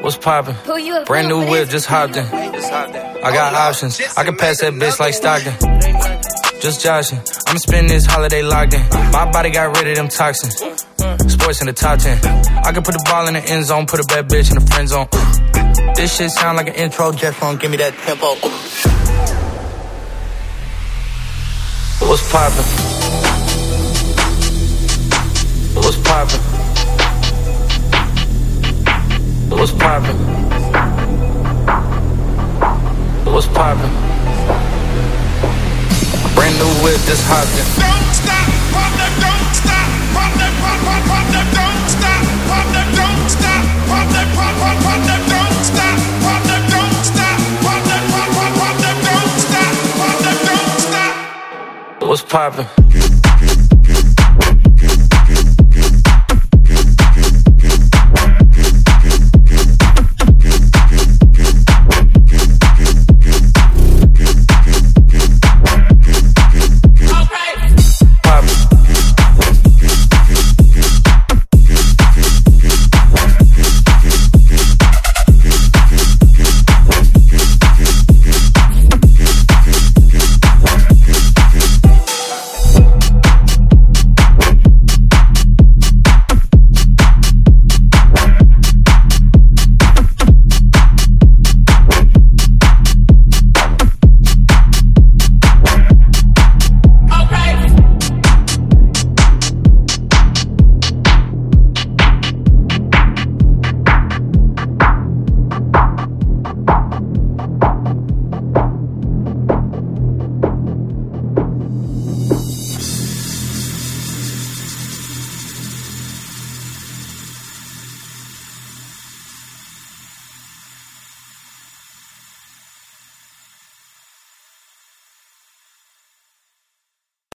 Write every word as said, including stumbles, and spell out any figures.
What's poppin'? Brand new whip, just hopped in. I got options. I can pass that bitch like Stockton. Just joshing. I'ma spend this holiday locked in. My body got rid of them toxins. Sports in the top ten. I can put the ball in the end zone, put a bad bitch in the friend zone. This shit sound like an intro jet phone. Give me that tempo. What's poppin'? What's poppin'? What's poppin'? What's poppin'? Brand new whip, just hopped in. Don't stop, pop that, don't stop, pop that, pop, pop, pop that, don't stop, pop that, don't stop, pop that, pop, pop, pop that, don't stop, pop that, don't stop, pop that, pop, pop, pop that, don't stop, pop that, don't stop. What's poppin'?